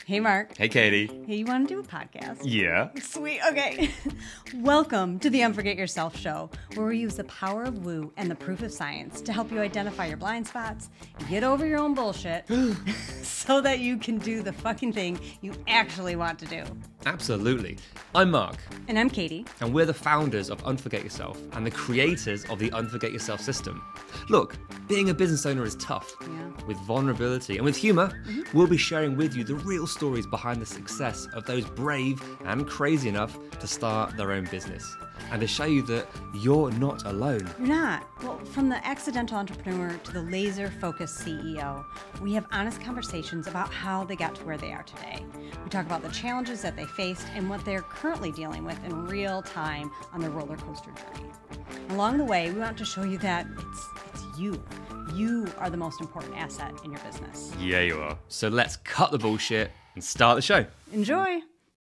Hey, Mark. Hey, Katie. Hey, you want to do a podcast? Yeah. Sweet. Okay. Welcome to the Unforget Yourself show, where we use the power of woo and the proof of science to help you identify your blind spots, get over your own bullshit, so that you can do the fucking thing you actually want to do. Absolutely. I'm Mark. And I'm Katie. And we're the founders of Unforget Yourself and the creators of the Unforget Yourself system. Look, being a business owner is tough. Yeah. With vulnerability and with humor, we'll be sharing with you the real stories behind the success of those brave and crazy enough to start their own business. And to show you that you're not alone. You're not. Well, from the accidental entrepreneur to the laser-focused CEO, we have honest conversations about how they got to where they are today. We talk about the challenges that they faced and what they're currently dealing with in real time on their roller coaster journey. Along the way, we want to show you that it's you. You are the most important asset in your business. Yeah, you are. So let's cut the bullshit and start the show. Enjoy.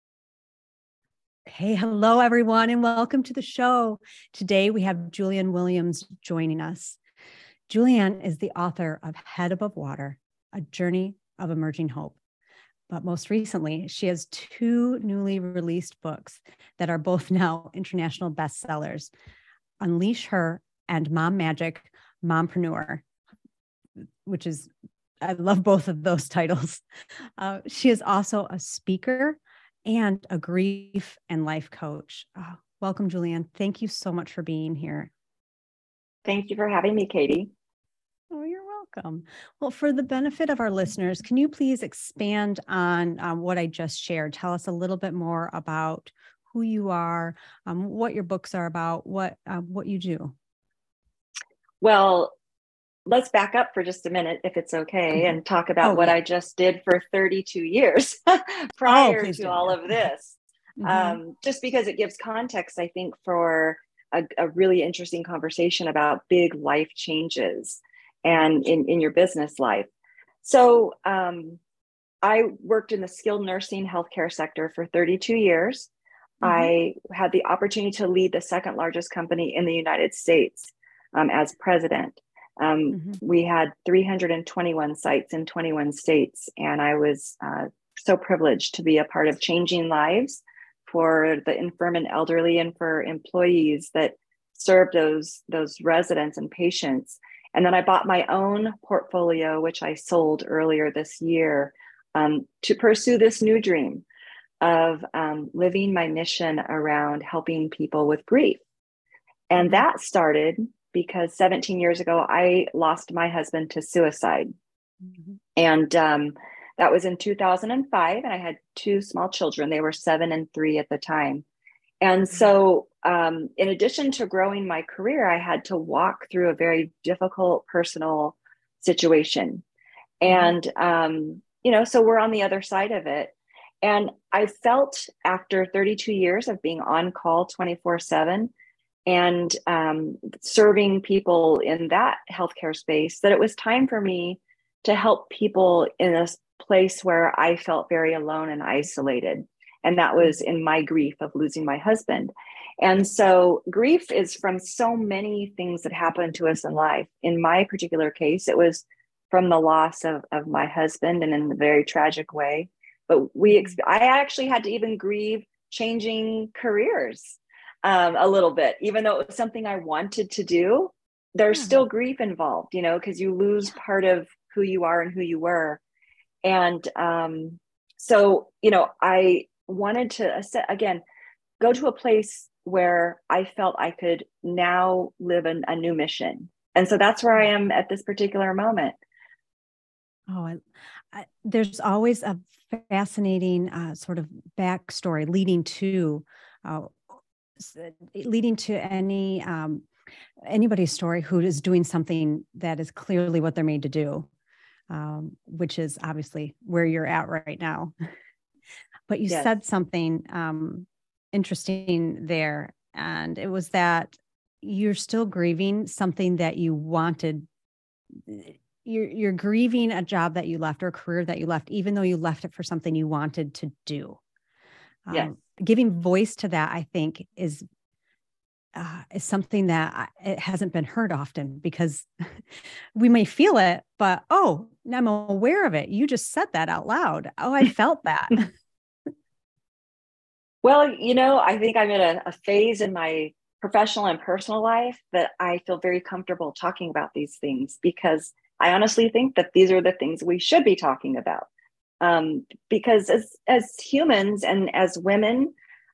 Hey, hello, everyone, and welcome to the show. Today, we have Julianne Williams joining us. Julianne is the author of Head Above Water, A Journey of Emerging Hope. But most recently, she has two newly released books that are both now international bestsellers, Unleash Her and Mom Magic, Mompreneur, which is, I love both of those titles. She is also a speaker and a grief and life coach. Welcome, Julianne. Thank you so much for being here. Thank you for having me, Katie. Oh, you're welcome. Well, for the benefit of our listeners, can you please expand on what I just shared? Tell us a little bit more about who you are, what your books are about, what you do. Well, let's back up for just a minute, if it's okay, and talk about what I just did for 32 years prior to all of this. Just because it gives context, I think, for a really interesting conversation about big life changes and in your business life. So I worked in the skilled nursing healthcare sector for 32 years. I had the opportunity to lead the second largest company in the United States as president. We had 321 sites in 21 states, and I was so privileged to be a part of changing lives for the infirm and elderly and for employees that served those residents and patients. And then I bought my own portfolio, which I sold earlier this year, to pursue this new dream of living my mission around helping people with grief. And that started because 17 years ago, I lost my husband to suicide. And that was in 2005. And I had two small children. They were 7 and 3 at the time. And so in addition to growing my career, I had to walk through a very difficult personal situation. And, so we're on the other side of it. And I felt after 32 years of being on call 24/7, and serving people in that healthcare space, that it was time for me to help people in a place where I felt very alone and isolated. And that was in my grief of losing my husband. And so grief is from so many things that happen to us in life. In my particular case, it was from the loss of my husband, and in a very tragic way. But I actually had to even grieve changing careers a little bit, even though it was something I wanted to do. There's still grief involved, because you lose part of who you are and who you were. And so, I wanted to, again, go to a place where I felt I could now live a new mission. And so that's where I am at this particular moment. Oh, there's always a fascinating sort of backstory leading to anybody's story who is doing something that is clearly what they're made to do, which is obviously where you're at right now. But you said something interesting there, and it was that you're still grieving something that you wanted. You're grieving a job that you left or a career that you left, even though you left it for something you wanted to do. Giving voice to that, I think, is is something that it hasn't been heard often, because we may feel it, but, oh, I'm aware of it. You just said that out loud. Oh, I felt that. Well, I think I'm in a phase in my professional and personal life that I feel very comfortable talking about these things, because I honestly think that these are the things we should be talking about. Because as humans and as women,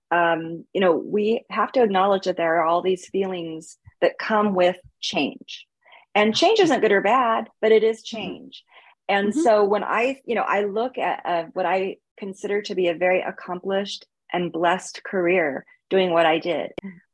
we have to acknowledge that there are all these feelings that come with change. And change isn't good or bad, but it is change. Mm-hmm. And so when I look at what I consider to be a very accomplished and blessed career doing what I did,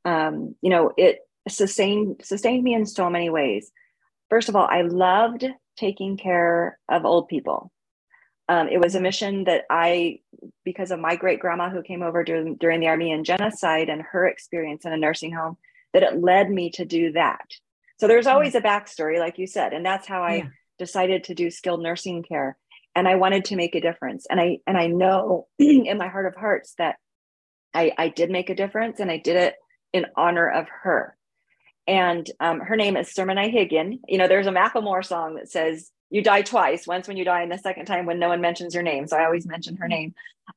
it sustained me in so many ways. First of all, I loved taking care of old people. It was a mission that because of my great grandma who came over during the Armenian genocide and her experience in a nursing home, that it led me to do that. So there's always a backstory, like you said, and that's how I decided to do skilled nursing care. And I wanted to make a difference. And I know in my heart of hearts that I did make a difference, and I did it in honor of her. And her name is Sermonai Higgin. There's a Macklemore song that says, "You die twice, once when you die and the second time when no one mentions your name." So I always mention her name.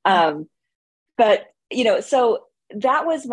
But so that was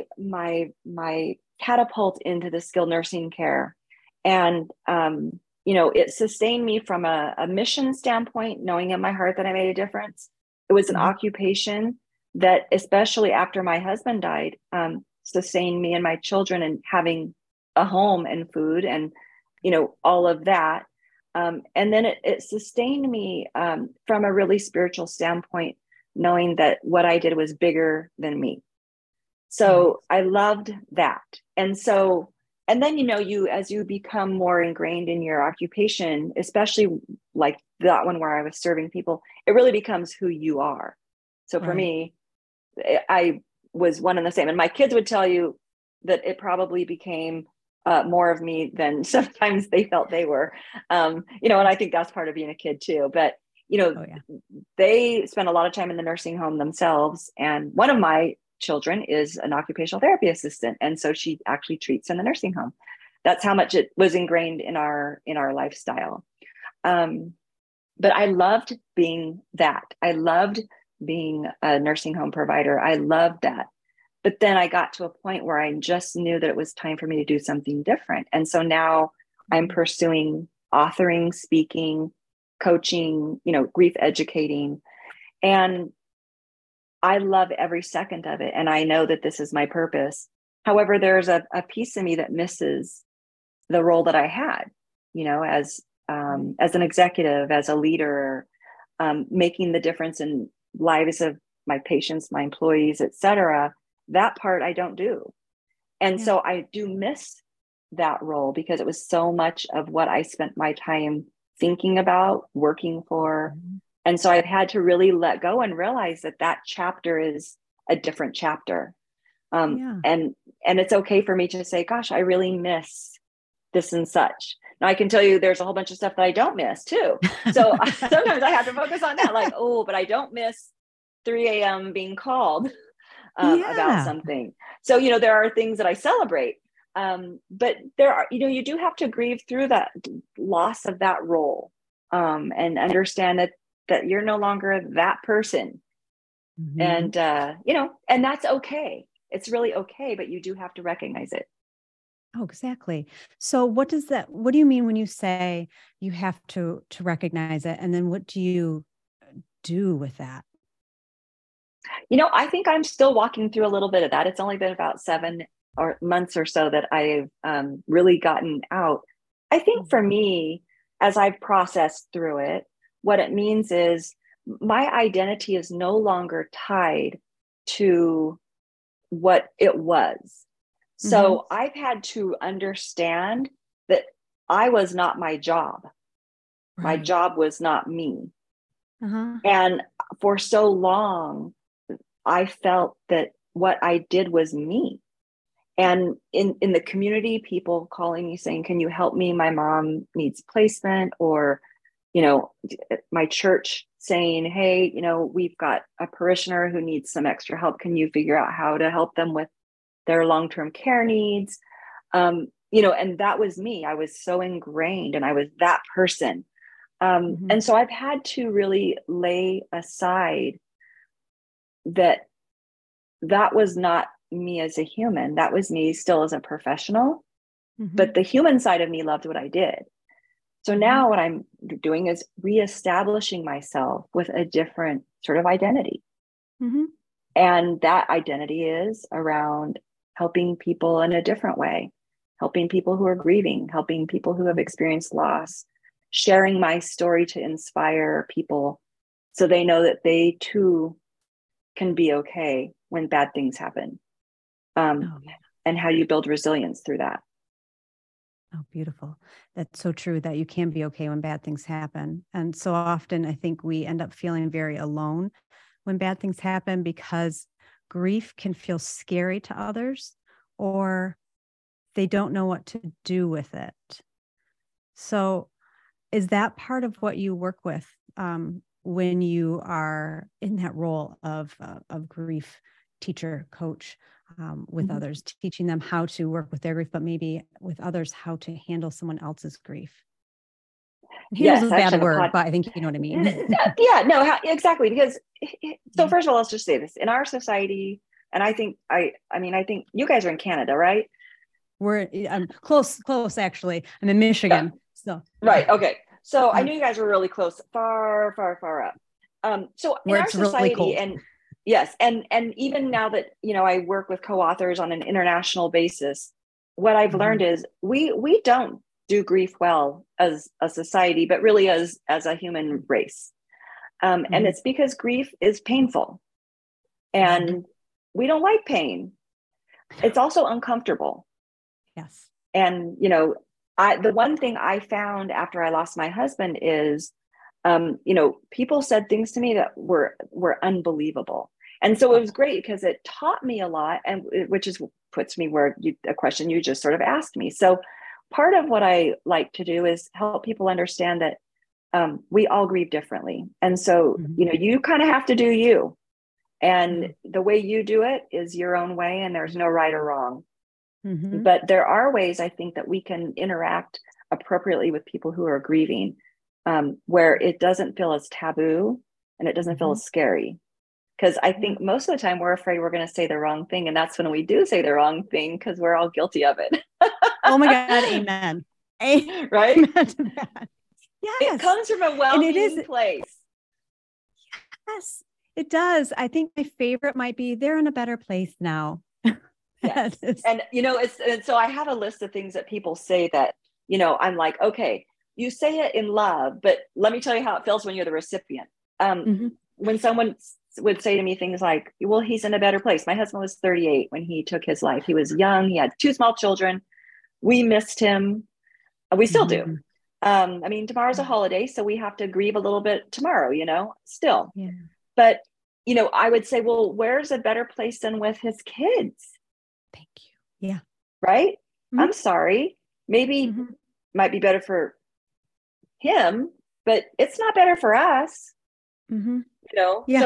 my catapult into the skilled nursing care. And, it sustained me from a mission standpoint, knowing in my heart that I made a difference. It was an occupation that, especially after my husband died, sustained me and my children, and having a home and food and, all of that. And then it sustained me from a really spiritual standpoint, knowing that what I did was bigger than me. So I loved that. And then, as you become more ingrained in your occupation, especially like that one where I was serving people, it really becomes who you are. So for me, I was one and the same. And my kids would tell you that it probably became more of me than sometimes they felt they were, and I think that's part of being a kid too. But, they spend a lot of time in the nursing home themselves. And one of my children is an occupational therapy assistant. And so she actually treats in the nursing home. That's how much it was ingrained in our lifestyle. But I loved being that. I loved being a nursing home provider. I loved that. But then I got to a point where I just knew that it was time for me to do something different. And so now I'm pursuing authoring, speaking, coaching, grief educating. And I love every second of it. And I know that this is my purpose. However, there's a piece of me that misses the role that I had, as an executive, as a leader, making the difference in lives of my patients, my employees, et cetera. That part I don't do. And so I do miss that role, because it was so much of what I spent my time thinking about, working for. And so I've had to really let go and realize that chapter is a different chapter. And it's okay for me to say, gosh, I really miss this and such. Now I can tell you there's a whole bunch of stuff that I don't miss too. So sometimes I have to focus on that, like, but I don't miss 3 a.m. being called about something. So, there are things that I celebrate. But there are, you do have to grieve through that loss of that role, and understand that you're no longer that person. And, and that's okay. It's really okay, but you do have to recognize it. Oh, exactly. So what do you mean when you say you have to recognize it? And then what do you do with that? I think I'm still walking through a little bit of that. It's only been about 7 months or so that I've really gotten out. I think for me, as I've processed through it, what it means is my identity is no longer tied to what it was. So I've had to understand that I was not my job. My job was not me. And for so long, I felt that what I did was me. And in the community, people calling me saying, can you help me? My mom needs placement. Or, my church saying, hey, we've got a parishioner who needs some extra help. Can you figure out how to help them with their long-term care needs. And that was me. I was so ingrained and I was that person. And so I've had to really lay aside that was not me as a human. That was me still as a professional, but the human side of me loved what I did. So now what I'm doing is reestablishing myself with a different sort of identity. And that identity is around helping people in a different way, helping people who are grieving, helping people who have experienced loss, sharing my story to inspire people so they know that they too can be okay when bad things happen. And how you build resilience through that. Oh, beautiful. That's so true, that you can be okay when bad things happen. And so often I think we end up feeling very alone when bad things happen, because grief can feel scary to others, or they don't know what to do with it. So is that part of what you work with when you are in that role of grief teacher, coach, with others, teaching them how to work with their grief, but maybe with others, how to handle someone else's grief? Handle is a bad word, but I think you know what I mean. Exactly. Because so first of all, let's just say this: in our society, and I think you guys are in Canada, right? I'm close actually. I'm in Michigan. So right. Okay. So I knew you guys were really close, far up. So in our society, really, and yes, and even now that I work with co-authors on an international basis, what I've learned is we don't do grief well as a society, but really as a human race. And it's because grief is painful, and we don't like pain. It's also uncomfortable. Yes. And the one thing I found after I lost my husband is, people said things to me that were unbelievable. And so it was great because it taught me a lot, and which is puts me where a question you just sort of asked me. So part of what I like to do is help people understand that we all grieve differently. And so, you kind of have to do you. And the way you do it is your own way, and there's no right or wrong. But there are ways, I think, that we can interact appropriately with people who are grieving, where it doesn't feel as taboo and it doesn't feel as scary. Because I think most of the time we're afraid we're going to say the wrong thing. And that's when we do say the wrong thing, because we're all guilty of it. Oh my God. Amen. Right? Amen to that. Yes. It comes from a well-meaning place. Yes, it does. I think my favorite might be, they're in a better place now. Yes. And, and so I have a list of things that people say that, I'm like, okay, you say it in love, but let me tell you how it feels when you're the recipient. When someone would say to me things like, well, he's in a better place. My husband was 38 when he took his life. He was young. He had 2 small children. We missed him. We still do. Tomorrow's a holiday, so we have to grieve a little bit tomorrow, still. Yeah. But, I would say, well, where's a better place than with his kids? Thank you. Yeah. Right? I'm sorry. Maybe might be better for him, but it's not better for us. Yeah.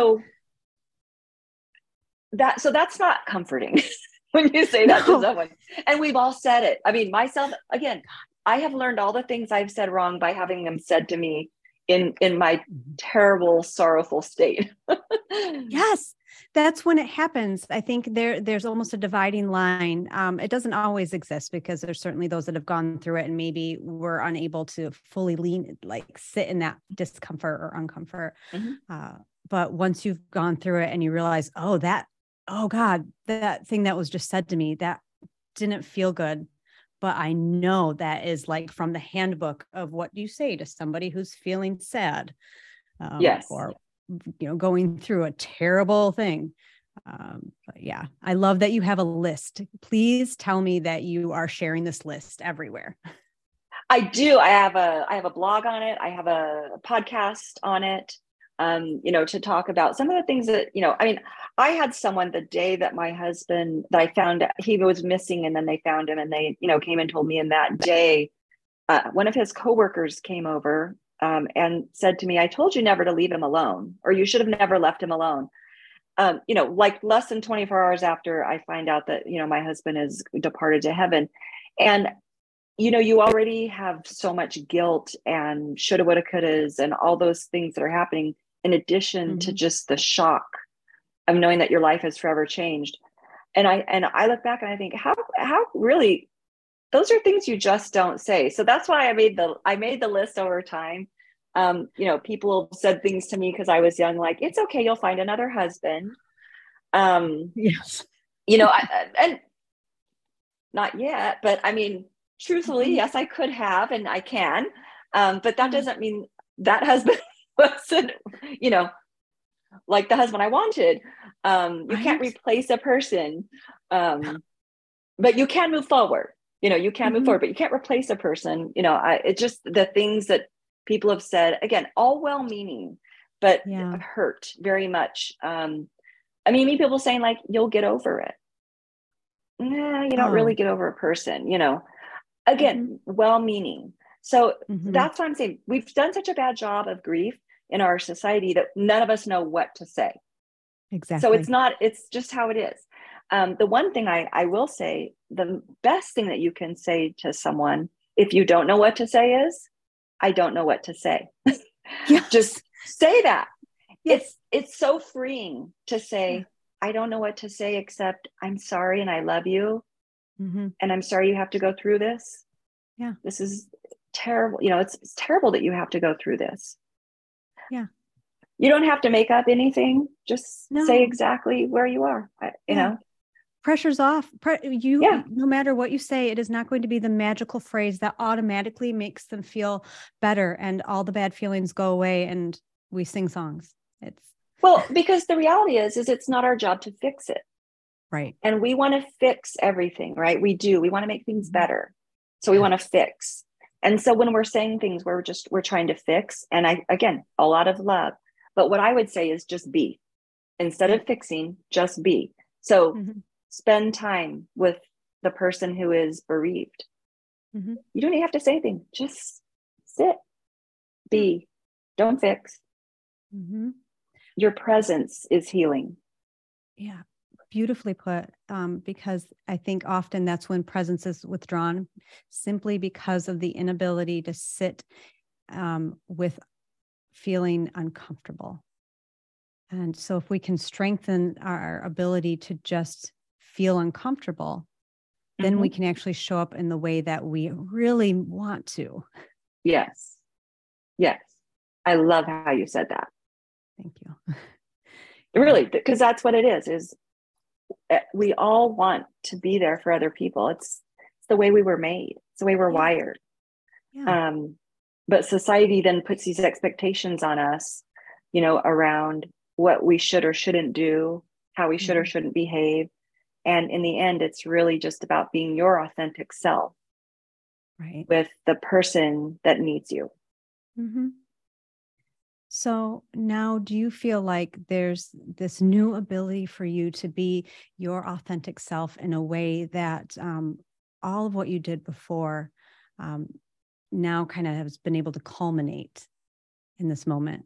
So that's not comforting when you say that to someone. And we've all said it. I mean, myself, again, I have learned all the things I've said wrong by having them said to me in my terrible, sorrowful state. Yes. That's when it happens. I think there's almost a dividing line. It doesn't always exist, because there's certainly those that have gone through it and maybe were unable to fully sit in that discomfort or uncomfort. But once you've gone through it and you realize, oh God, that thing that was just said to me, that didn't feel good. But I know that is like from the handbook of what you say to somebody who's feeling sad. Yes. Or going through a terrible thing. But yeah, I love that you have a list. Please tell me that you are sharing this list everywhere. I do. I have a blog on it. I have a podcast on it, to talk about some of the things that, I had someone the day that my husband, that I found he was missing, and then they found him, and they, came and told me. And that day, one of his coworkers came over and said to me, I told you never to leave him alone, or you should have never left him alone. like less than 24 hours after I find out that, my husband is departed to heaven. And, you already have so much guilt and shoulda, woulda, couldas, and all those things that are happening in addition to just the shock of knowing that your life has forever changed. And I look back and I think, how really, those are things you just don't say. So that's why I made the list over time. People said things to me because I was young, like, it's okay, you'll find another husband. Yes. And not yet, but I mean, truthfully, yes, I could have, and I can. But that doesn't mean that husband wasn't, like the husband I wanted. You can't replace a person, but you can move forward. You can move forward, but you can't replace a person. It's just the things that people have said, again, all well-meaning, but hurt very much. Many people saying like, you'll get over it. Nah, you don't really get over a person, again, well-meaning. So that's what I'm saying. We've done such a bad job of grief in our society that none of us know what to say. Exactly. So it's just how it is. The one thing I will say, the best thing that you can say to someone, if you don't know what to say, is, I don't know what to say. Yes. Just say that. Yes. It's so freeing to say, I don't know what to say, except I'm sorry and I love you. And I'm sorry you have to go through this. Yeah. This is terrible. It's terrible that you have to go through this. Yeah. You don't have to make up anything. Just say exactly where you are, you know. Pressure's off. No matter what you say, it is not going to be the magical phrase that automatically makes them feel better and all the bad feelings go away and we sing songs. Because the reality is it's not our job to fix it. Right. And we want to fix everything, right? We do. We want to make things better. So we want to fix. And so when we're saying things, we're trying to fix. And again, a lot of love. But what I would say is just be. Instead of fixing, just be. So spend time with the person who is bereaved. You don't even have to say anything. Just sit, be, don't fix. Your presence is healing. Yeah, beautifully put. Because I think often that's when presence is withdrawn, simply because of the inability to sit with feeling uncomfortable. And so if we can strengthen our ability to just feel uncomfortable, then we can actually show up in the way that we really want to. Yes. I love how you said that. Thank you. Really, because that's what it is we all want to be there for other people. It's the way we were made. It's the way we're wired. But society then puts these expectations on us, around what we should or shouldn't do, how we should or shouldn't behave. And in the end, it's really just about being your authentic self, right, with the person that needs you. So now, do you feel like there's this new ability for you to be your authentic self in a way that all of what you did before now kind of has been able to culminate in this moment?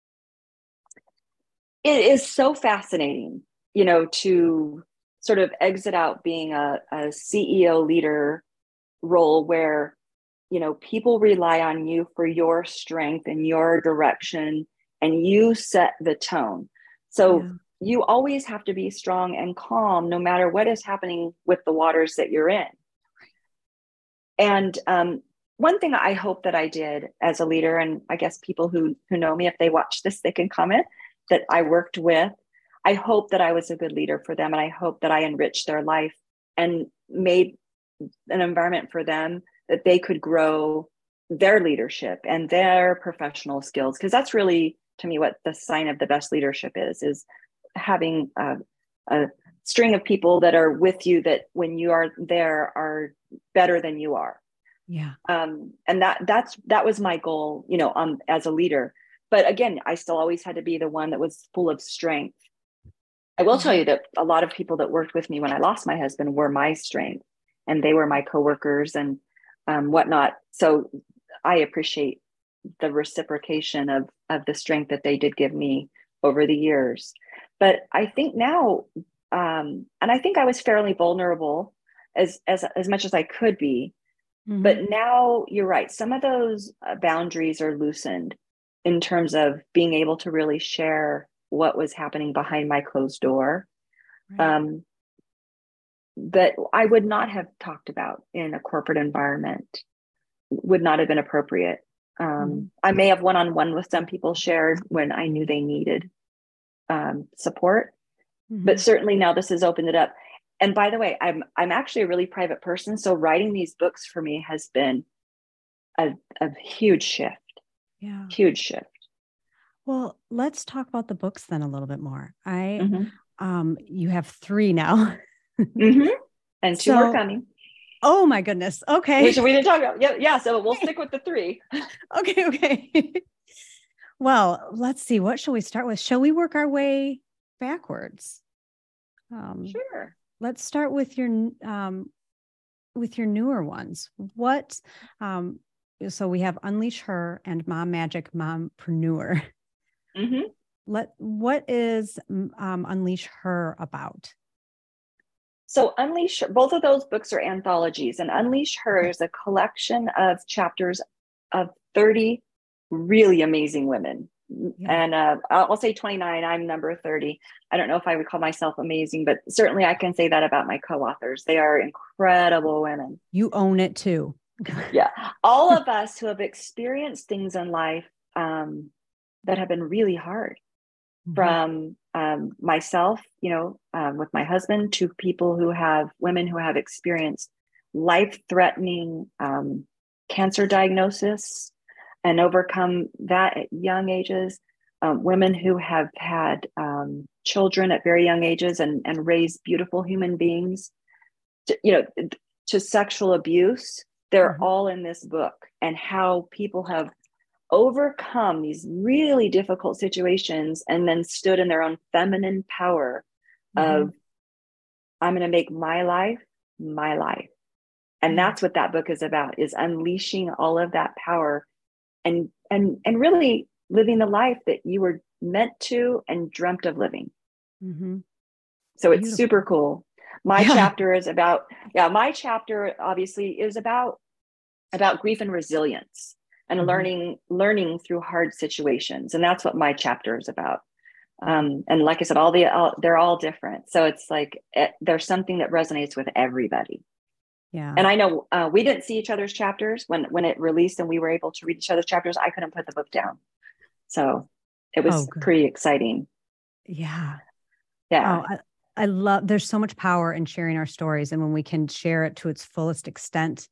It is so fascinating, to sort of exit out being a CEO leader role where, people rely on you for your strength and your direction, and you set the tone. So you always have to be strong and calm, no matter what is happening with the waters that you're in. And one thing I hope that I did as a leader, and I guess people who know me, if they watch this, they can comment, that I worked with, I hope that I was a good leader for them. And I hope that I enriched their life and made an environment for them that they could grow their leadership and their professional skills. Because that's really, to me, what the sign of the best leadership is having a string of people that are with you, that when you are there are better than you are. Yeah. And that was my goal, as a leader. But again, I still always had to be the one that was full of strength. I will tell you that a lot of people that worked with me when I lost my husband were my strength, and they were my coworkers and whatnot. So I appreciate the reciprocation of the strength that they did give me over the years. But I think now, and I think I was fairly vulnerable as much as I could be. Mm-hmm. But now you're right. Some of those boundaries are loosened in terms of being able to really share what was happening behind my closed door. Right. That I would not have talked about in a corporate environment, would not have been appropriate. I may have one-on-one with some people shared when I knew they needed support, but certainly now this has opened it up. And by the way, I'm actually a really private person, so writing these books for me has been a huge shift. Yeah, huge shift. Well, let's talk about the books then a little bit more. You have 3 now. And 2 more coming. Oh my goodness. Okay. Which we didn't talk about. Yeah. So we'll stick with the 3. Okay. Well, let's see. What shall we start with? Shall we work our way backwards? Sure. Let's start with your newer ones. What? So we have Unleash Her and Mom Magic Mompreneur. What is Unleash Her about? So Unleash, both of those books are anthologies, and Unleash Her is a collection of chapters of 30 really amazing women. Yeah. And I'll say 29, I'm number 30. I don't know if I would call myself amazing, but certainly I can say that about my co-authors. They are incredible women. You own it too. Yeah. All of us who have experienced things in life that have been really hard, from myself, with my husband, to women who have experienced life-threatening cancer diagnosis and overcome that at young ages, women who have had children at very young ages and raised beautiful human beings, to sexual abuse. They're all in this book, and how people have overcome these really difficult situations and then stood in their own feminine power of, I'm going to make my life my life. And that's what that book is about, is unleashing all of that power and really living the life that you were meant to and dreamt of living. So it's super cool. My chapter is about, my chapter obviously is about grief and resilience and learning through hard situations. And that's what my chapter is about. And like I said, they're all different. So it's like, there's something that resonates with everybody. Yeah. And I know we didn't see each other's chapters when it released and we were able to read each other's chapters. I couldn't put the book down. So it was pretty exciting. Yeah. Yeah. Oh, I love, there's so much power in sharing our stories. And when we can share it to its fullest extent,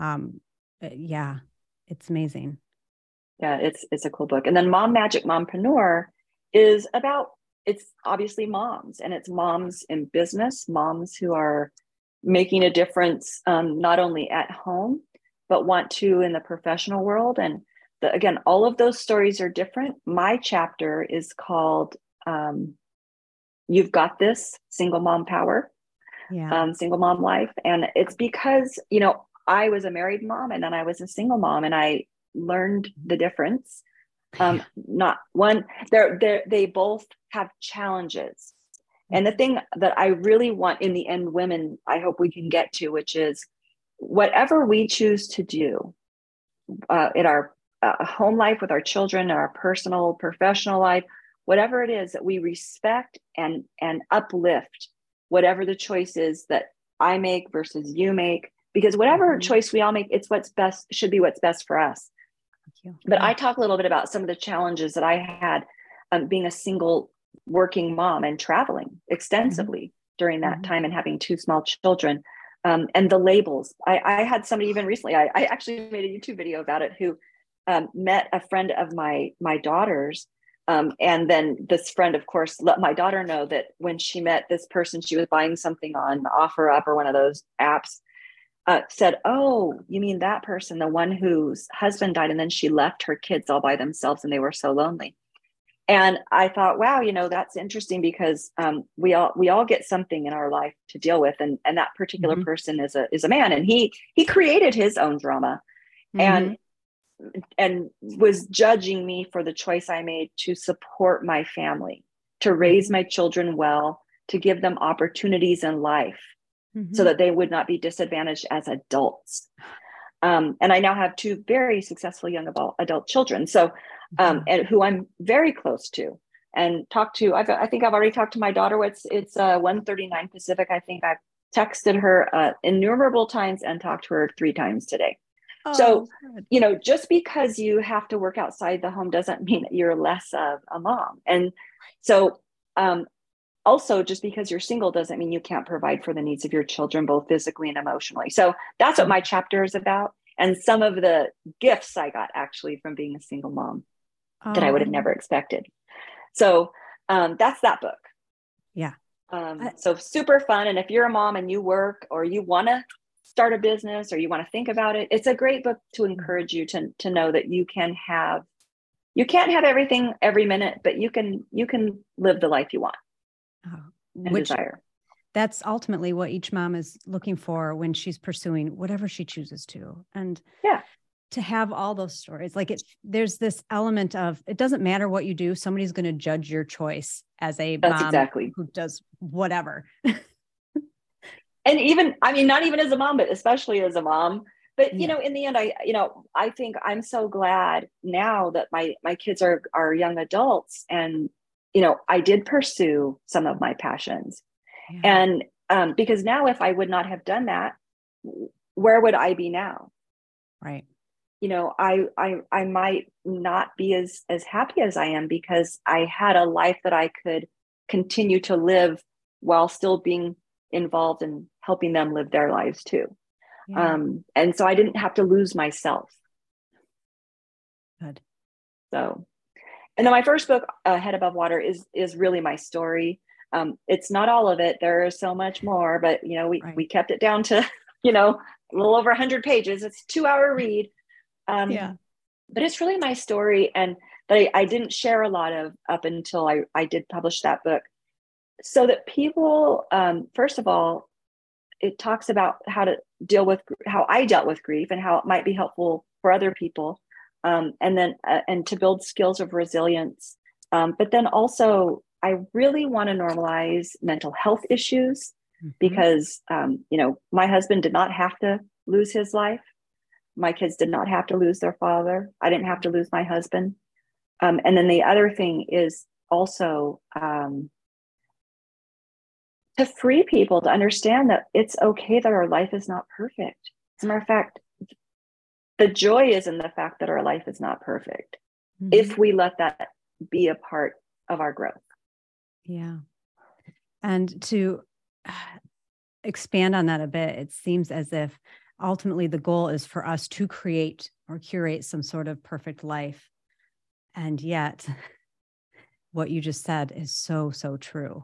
it's amazing. Yeah, it's a cool book. And then Mom Magic Mompreneur is about, it's obviously moms, and it's moms in business, moms who are making a difference, not only at home, but want to in the professional world. And again, all of those stories are different. My chapter is called You've Got This, Single Mom Power, Single Mom Life. And it's because, I was a married mom and then I was a single mom, and I learned the difference. Not one, they both have challenges. And the thing that I really want in the end, women, I hope we can get to, which is whatever we choose to do in our home life with our children, our personal, professional life, whatever it is, that we respect and uplift whatever the choice is that I make versus you make, because whatever choice we all make, it's what's best, should be what's best for us. But I talk a little bit about some of the challenges that I had being a single working mom and traveling extensively during that time and having 2 small children, and the labels. I had somebody even recently, I actually made a YouTube video about it, who met a friend of my daughter's. And then this friend, of course, let my daughter know that when she met this person, she was buying something on OfferUp or one of those apps, said, "Oh, you mean that person, the one whose husband died, and then she left her kids all by themselves and they were so lonely." And I thought, wow, that's interesting, because we all get something in our life to deal with, and that particular person is a man, and he created his own drama, and was judging me for the choice I made to support my family. to raise my children well, to give them opportunities in life so that they would not be disadvantaged as adults. And I now have 2 very successful young adult children. So, and who I'm very close to and talked to. I think I've already talked to my daughter. It's 1:39 Pacific. I think I've texted her innumerable times and talked to her 3 times today. Oh, so, good. Just because you have to work outside the home doesn't mean that you're less of a mom. And so, also, just because you're single doesn't mean you can't provide for the needs of your children, both physically and emotionally. So that's what my chapter is about. And some of the gifts I got actually from being a single mom that I would have never expected. So that's that book. Yeah. So super fun. And if you're a mom and you work or you want to start a business or you want to think about it, it's a great book to encourage you to know that you can't have everything every minute, but you can live the life you want. Which desire. That's ultimately what each mom is looking for when she's pursuing whatever she chooses to. And to have all those stories, like there's this element of, it doesn't matter what you do. Somebody's going to judge your choice as a mom who does whatever. And even, not even as a mom, but especially as a mom. But, in the end, I think I'm so glad now that my kids are young adults and, I did pursue some of my passions. And because now if I would not have done that, where would I be now? Right. I might not be as happy as I am because I had a life that I could continue to live while still being involved in helping them live their lives too. Yeah. And so I didn't have to lose myself. Good. So, and then my first book, Head Above Water, is really my story. It's not all of it. There is so much more, but we kept it down to, a little over 100 pages. It's a 2-hour read. But it's really my story, and that I didn't share a lot of up until I did publish that book, so that people, first of all, it talks about how to deal with how I dealt with grief and how it might be helpful for other people. And then, and to build skills of resilience. But then also, I really want to normalize mental health issues because, my husband did not have to lose his life. My kids did not have to lose their father. I didn't have to lose my husband. And then the other thing is also to free people to understand that it's okay that our life is not perfect. As a matter of fact, the joy is in the fact that our life is not perfect if we let that be a part of our growth. Yeah. And to expand on that a bit, it seems as if ultimately the goal is for us to create or curate some sort of perfect life. And yet what you just said is so, so true.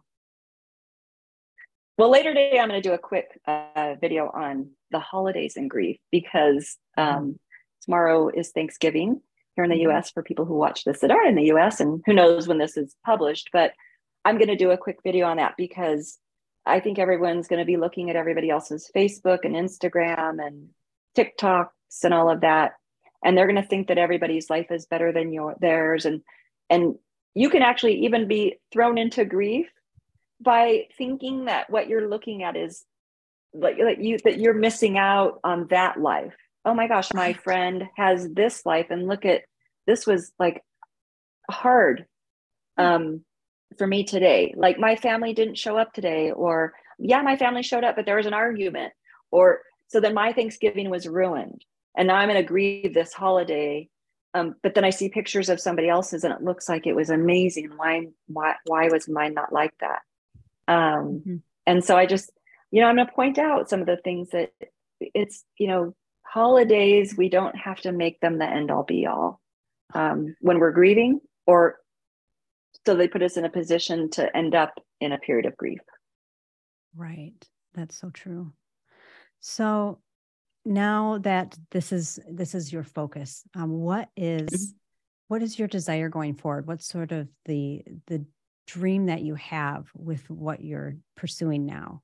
Well, later today, I'm going to do a quick video on the holidays and grief because tomorrow is Thanksgiving here in the U.S. for people who watch this that are in the U.S. and who knows when this is published. But I'm going to do a quick video on that because I think everyone's going to be looking at everybody else's Facebook and Instagram and TikToks and all of that. And they're going to think that everybody's life is better than theirs. And you can actually even be thrown into grief by thinking that what you're looking at is that you're missing out on that life. Oh my gosh, my friend has this life, and look at this was like hard for me today. Like my family didn't show up today, or my family showed up, but there was an argument, or so then my Thanksgiving was ruined, and now I'm going to grieve this holiday. But then I see pictures of somebody else's, and it looks like it was amazing. Why was mine not like that? And so I just, I'm going to point out some of the things that it's, holidays, we don't have to make them the end all be all when we're grieving, or so they put us in a position to end up in a period of grief. Right. That's so true. So now that this is your focus, what is your desire going forward? What's sort of the dream that you have with what you're pursuing now?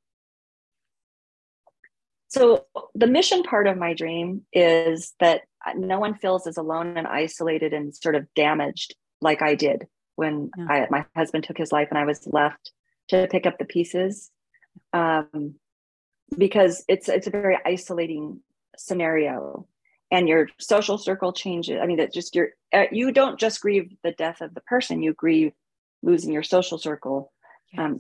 So the mission part of my dream is that no one feels as alone and isolated and sort of damaged like I did when my husband took his life and I was left to pick up the pieces, because it's a very isolating scenario, and your social circle changes. I mean, that just you don't just grieve the death of the person, you grieve losing your social circle. Yes.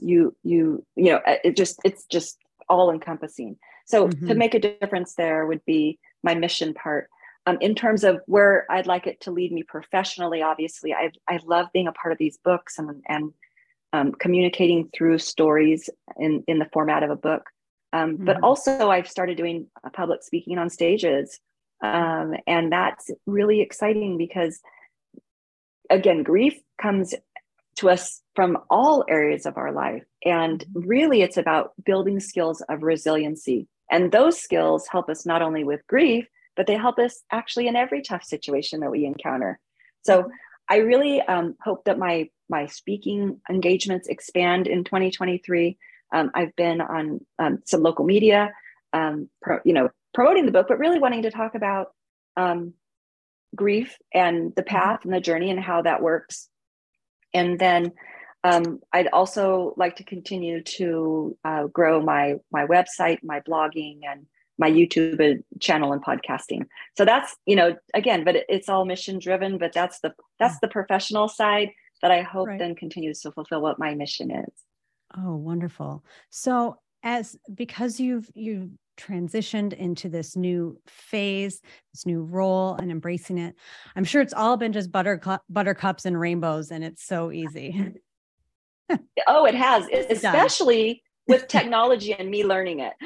It's just all encompassing. So to make a difference there would be my mission part. In terms of where I'd like it to lead me professionally, obviously, I love being a part of these books and communicating through stories in the format of a book. But also I've started doing public speaking on stages. And that's really exciting because, again, grief comes to us from all areas of our life. And really it's about building skills of resiliency. And those skills help us not only with grief, but they help us actually in every tough situation that we encounter. So I really hope that my speaking engagements expand in 2023. I've been on some local media, promoting the book, but really wanting to talk about grief and the path and the journey and how that works. And then I'd also like to continue to grow my website, my blogging, and my YouTube channel and podcasting. So that's, again, but it's all mission driven, but that's the professional side that I hope then continues to fulfill what my mission is. Oh, wonderful. So because you've transitioned into this new phase, this new role, and embracing it, I'm sure it's all been just buttercups and rainbows, and it's so easy. Oh, it has, especially with technology and me learning it.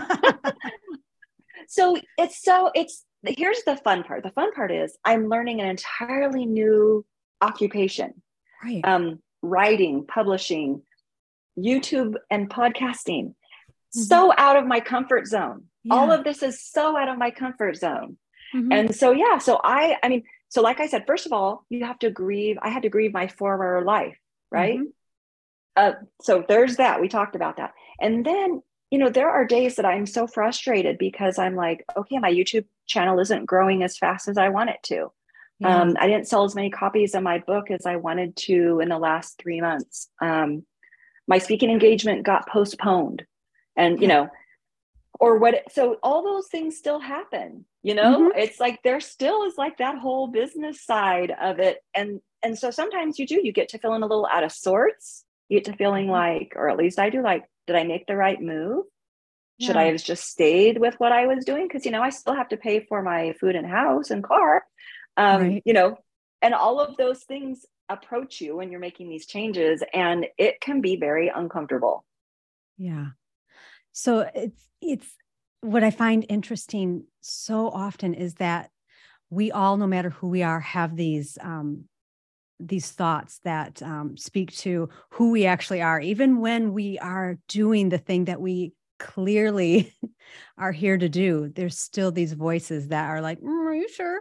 So here's the fun part. The fun part is I'm learning an entirely new occupation, right? Writing, publishing, YouTube, and podcasting. So out of my comfort zone. Yeah. All of this is so out of my comfort zone. And so, so like I said, first of all, I had to grieve my former life, right? So there's that, we talked about that. And then, there are days that I'm so frustrated because I'm like, okay, my YouTube channel isn't growing as fast as I want it to. Yeah. I didn't sell as many copies of my book as I wanted to in the last 3 months. My speaking engagement got postponed. And, so all those things still happen, it's like, there still is like that whole business side of it. And so sometimes you get to feeling a little out of sorts. You get to feeling like, or at least I do, like, did I make the right move? Yeah. Should I have just stayed with what I was doing? Cause I still have to pay for my food and house and car, and all of those things approach you when you're making these changes, and it can be very uncomfortable. Yeah. So it's what I find interesting so often is that we all, no matter who we are, have these thoughts that speak to who we actually are, even when we are doing the thing that we clearly are here to do. There's still these voices that are like, are you sure?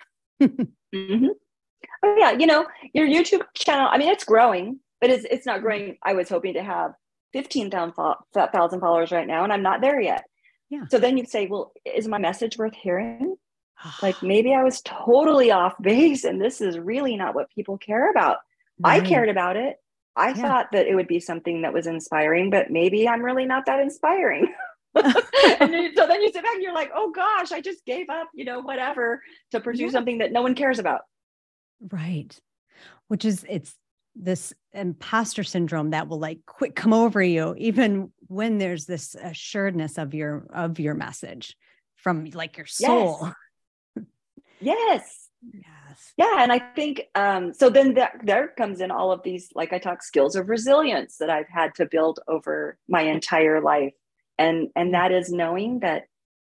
Oh yeah. Your YouTube channel, I mean, it's growing, but it's not growing. I was hoping to have 15,000 followers right now, and I'm not there yet. Yeah. So then you'd say, well, is my message worth hearing? Like, maybe I was totally off base and this is really not what people care about. Right. I cared about it. I thought that it would be something that was inspiring, but maybe I'm really not that inspiring. So then you sit back and you're like, oh gosh, I just gave up, whatever, to pursue something that no one cares about. Right. Which is, it's this imposter syndrome that will like quick come over you, even when there's this assuredness of your message from like your soul. Yes. Yeah. And I think, so then there comes in all of these, like I talk, skills of resilience that I've had to build over my entire life. And that is knowing that,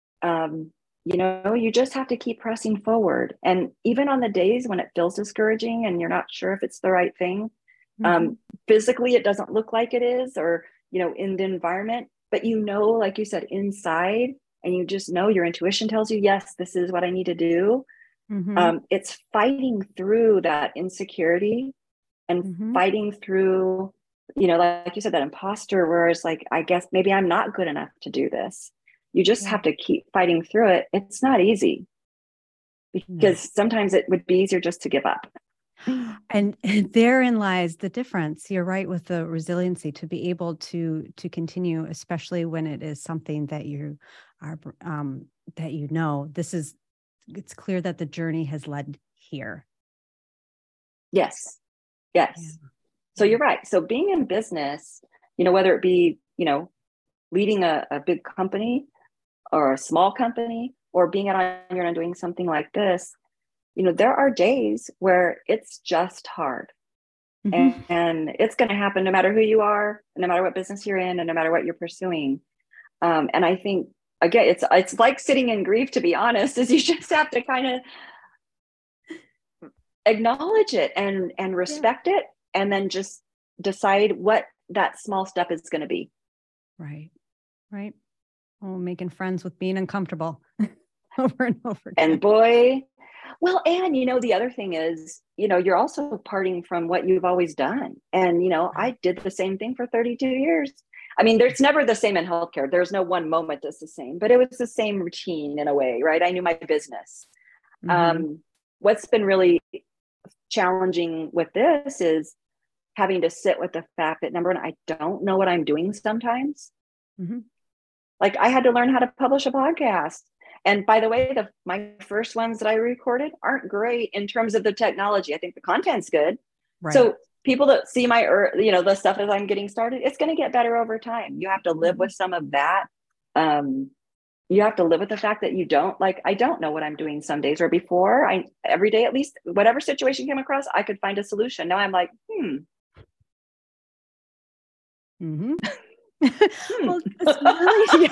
you just have to keep pressing forward. And even on the days when it feels discouraging and you're not sure if it's the right thing, physically, it doesn't look like it is, or, in the environment, but like you said, inside, and you just know your intuition tells you, yes, this is what I need to do. It's fighting through that insecurity and fighting through, like you said, that imposter, where it's like, I guess maybe I'm not good enough to do this. You just have to keep fighting through it. It's not easy, because sometimes it would be easier just to give up. And therein lies the difference. You're right with the resiliency to be able to continue, especially when it is something that you are that it's clear that the journey has led here. Yes. Yeah. So you're right. So being in business, whether it be, leading a big company or a small company, or being on your own doing something like this, there are days where it's just hard. Mm-hmm. And it's going to happen no matter who you are, no matter what business you're in, and no matter what you're pursuing. And I think, again, it's like sitting in grief, to be honest, is you just have to kind of acknowledge it and respect it, and then just decide what that small step is going to be. Right. Oh, making friends with being uncomfortable over and over again. And boy, well, and the other thing is, you're also parting from what you've always done. And, I did the same thing for 32 years. I mean, it's never the same in healthcare. There's no one moment that's the same, but it was the same routine in a way, right? I knew my business. Mm-hmm. What's been really challenging with this is having to sit with the fact that, number one, I don't know what I'm doing sometimes. Mm-hmm. Like I had to learn how to publish a podcast. And by the way, my first ones that I recorded aren't great in terms of the technology. I think the content's good. Right. So people that see the stuff as I'm getting started, it's going to get better over time. You have to live with some of that. You have to live with the fact that I don't know what I'm doing some days, or before every day, at least whatever situation came across, I could find a solution. Now I'm like, Mm-hmm. Well, it's really,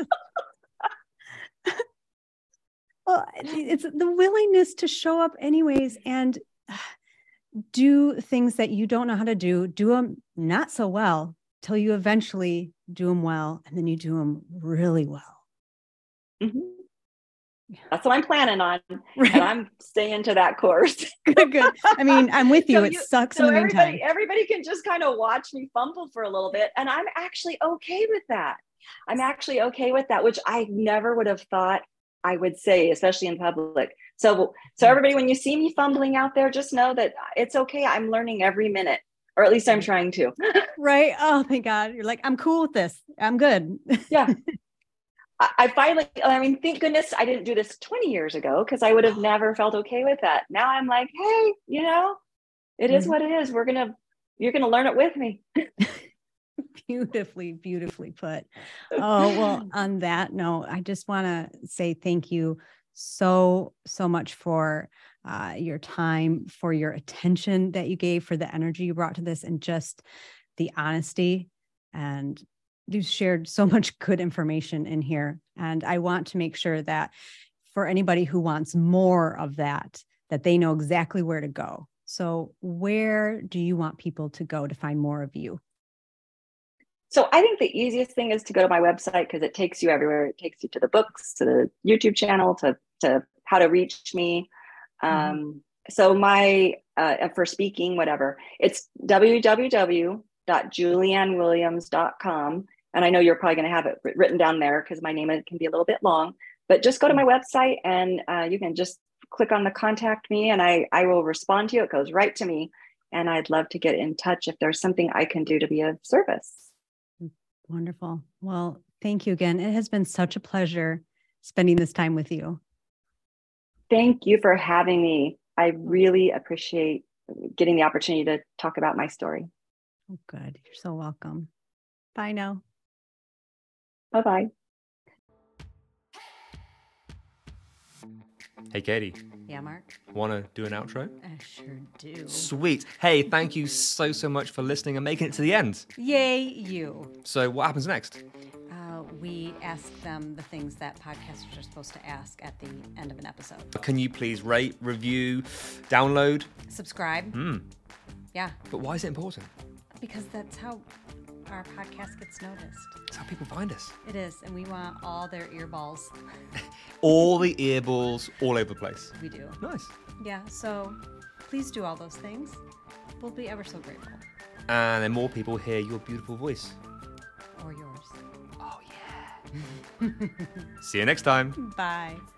well, it's the willingness to show up anyways and do things that you don't know how to do them not so well till you eventually do them well, and then you do them really well. Mm-hmm. That's what I'm planning on. Right. And I'm staying to that course. Good. I mean, I'm with you. It sucks in the meantime. Everybody can just kind of watch me fumble for a little bit. And I'm actually okay with that. Which I never would have thought I would say, especially in public. So everybody, when you see me fumbling out there, just know that it's okay. I'm learning every minute, or at least I'm trying to. Right. Oh, thank God. You're like, I'm cool with this. I'm good. Yeah. I finally, thank goodness I didn't do this 20 years ago, because I would have never felt okay with that. Now I'm like, hey, it is what it is. You're going to learn it with me. Beautifully, beautifully put. Oh, well, on that note, I just want to say thank you so much for your time, for your attention that you gave, for the energy you brought to this, and just the honesty. And you shared so much good information in here. And I want to make sure that for anybody who wants more of that they know exactly where to go. So where do you want people to go to find more of you? So I think the easiest thing is to go to my website, because it takes you everywhere. It takes you to the books, to the YouTube channel, to how to reach me. So my, for speaking, whatever, it's www.juliannewilliams.com. And I know you're probably going to have it written down there, because my name can be a little bit long, but just go to my website and you can just click on the contact me, and I will respond to you. It goes right to me. And I'd love to get in touch if there's something I can do to be of service. Wonderful. Well, thank you again. It has been such a pleasure spending this time with you. Thank you for having me. I really appreciate getting the opportunity to talk about my story. Oh, good. You're so welcome. Bye now. Bye-bye. Hey, Katie. Yeah, Mark? Want to do an outro? I sure do. Sweet. Hey, thank you so much for listening and making it to the end. Yay, you. So what happens next? We ask them the things that podcasters are supposed to ask at the end of an episode. Can you please rate, review, download? Subscribe. Yeah. But why is it important? Because that's how our podcast gets noticed. That's how people find us. It is. And we want all their earballs. All the earballs all over the place. We do. Nice. Yeah. So please do all those things. We'll be ever so grateful. And then more people hear your beautiful voice. Or yours. Oh, yeah. See you next time. Bye.